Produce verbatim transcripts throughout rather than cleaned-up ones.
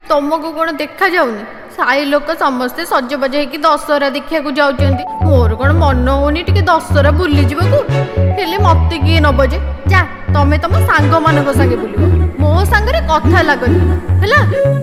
तुमको कौन देखा जाऊनी साई लोक समस्ते सजबाज हो दशहरा देखा जाऊँ मोर कौन मन होनी टे दशहरा बुली जावाकू हेले मत किए नब जे जा तमें तुम सांग मान संगे बुल मो सांगे कथा लगनी है।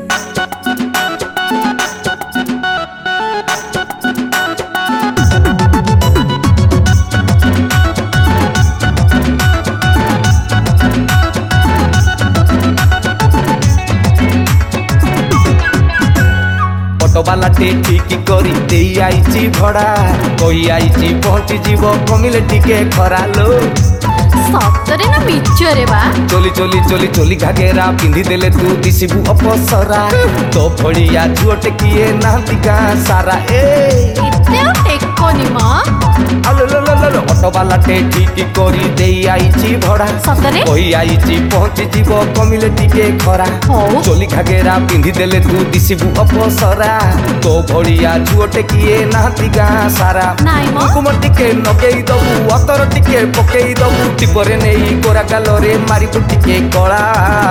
बाला ठीक करी दे आईची भड़ा कही आईची पहुंची जीव कमिले टिके खरा लो सतरे ना मिचरे बा चोली चोली चोली चोली घाघेरा पिंधि देले तू दिसिबु अपसरा तो फड़िया झुटे किए नांती का सारा ए इते टेकोनी मां आलो लो लो लो ऑटो वाला टे ठीक करी दे आईची भड़ा सतरे कही आईची पहुंची जीव कमिले टिके खरा चोली घाघेरा पिंधि देले तू दिसिबु अपसरा तो फड़िया झुटे किए नांती का सारा कुकुम टिके नगेई दबु अतर टिके पकेई दबु टिपरे नहीं गोरा गालरे मारी टिके कला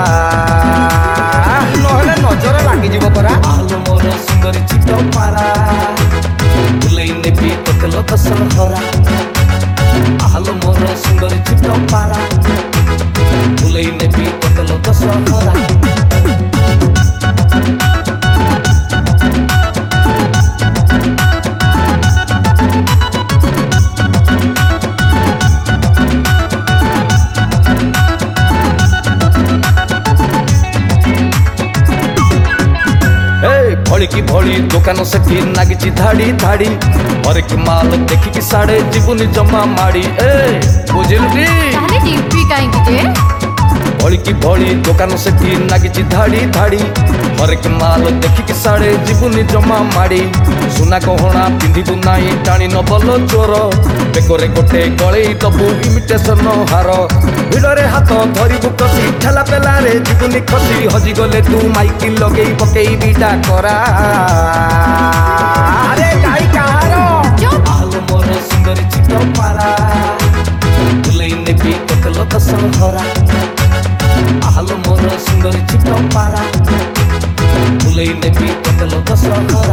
नहले नजर लागी जीव परा आलो मोर सुंदरी चित पारा बुलेई नेबी तोतलो दशहरा आलो मोर सुंदरी चित पारा बुलेई नेबी तोतलो दशहरा भड़ी भड़ी दुकान से नागिची धाड़ी धाड़ी हरेक माल देखिकी साड़े जीवनी जमा माड़ी ए बुझिलु भड़ी की भड़ी दुकान से नागिची धाड़ी धाड़ी हरेक माल देखिकी साड़े जीवनी जमा माड़ी सुना गहना पिंधिबु नाई टाणी नबल चोर बेकरे गोटे गले दबु इमिटेशन हार भिड़े हाथ धरिबु कसी ठेला पेला रे जीवनी खसी हजी गले तू माइक लगे पकई बीटा करा अरे गाई कहारो आलो मोर सुंदरी चित पारा बुलेई नेबी तोतलो दशहरा आलो मोर सुंदरी चित पारा बुलेई नेबी तोतलो दशहरा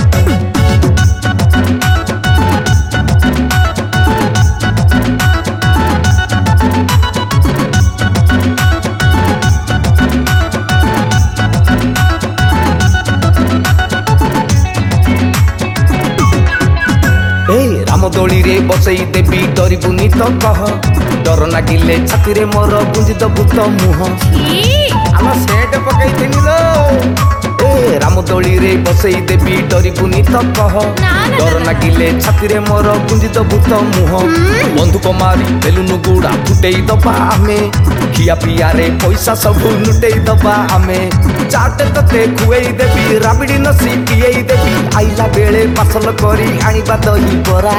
रामदोली रे बसई देवी डरबुनी तो कह डर नागिले छाती रे मोर गुंजी दबु तो मुह आम सेट पकई ए रामदोली रे बसई देवी डरबुनी तो कह डर नागिले छाती रे मोर गुंजी दबु तो मुह बंधुक मारी बेलुनु गुड़ा फुटेई दबा आमे खिया पिया रे पैसा सब लुटेई दबा आमे चाटे तते खुएई देवी राबिड़ी नसी पिएई देवी आइला बेले पासल करी आनिबा दही बरा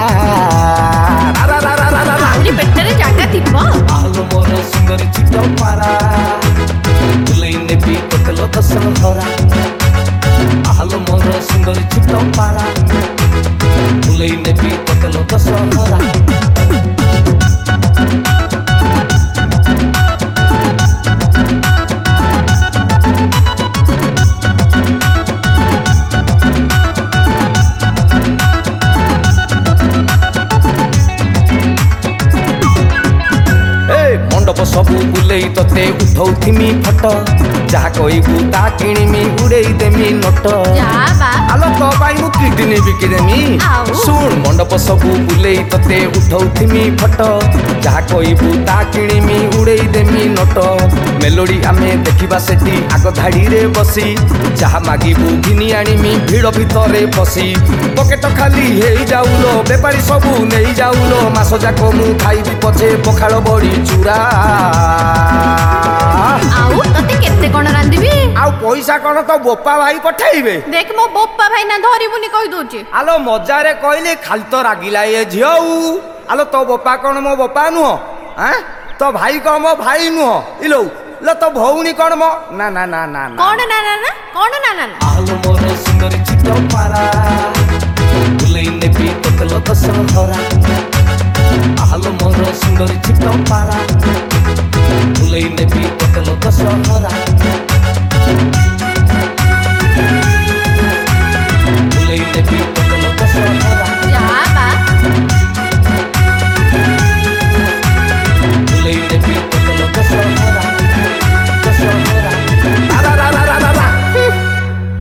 पेटरे जागा थिबो आलो मोर सुंदर चित पारा बुलेई नेबी तोतलो दशहरा आलो मोर सुंदर चित पारा बुलेई नेबी तोतलो दशहरा सबू बुलेई तते उठौथिमी फट जहा कहबू ता किणीमी उड़ेई देमी नोट आलो तो पाई मु किडनी बिकी देमी सुन मंडप सबू बुलेई तते उठौथिमी फट जहा कहबू ता किणीमी उड़ेई देमी नोट मेलोडी आमे देखिबा सेठी आग धाड़ी रे बसी जहा मागिबू घिनी आनीमी भिड़ भितरे बसी पकेट खाली हेई जाउलो बेपारी सबू नेई जाउलो मास जाको मु खाइबी पछे पखाळ बड़ी चूरा आउ तते केते कोन रांदिबी आउ पैसा कोन तो बोपा भाई पठाइबे देख मो बोपा भाई ना धरिबुनी कहि दोची आलो मजा रे कहले खाली तो रागिला ए झियौ आलो तो बोपा कोन मो बोपा नु हैं तो भाई को मो भाई नु इलो ल तो भौनी कोन मो ना ना ना ना कोन ना ना ना कोन ना ना आलो मोर सुंदरी चित पारा बुलेई नेबी तोतलो दशहरा आलो मोर सुंदरी चित पारा बुलेई नेबी तोतलो दशहरा ଦେବି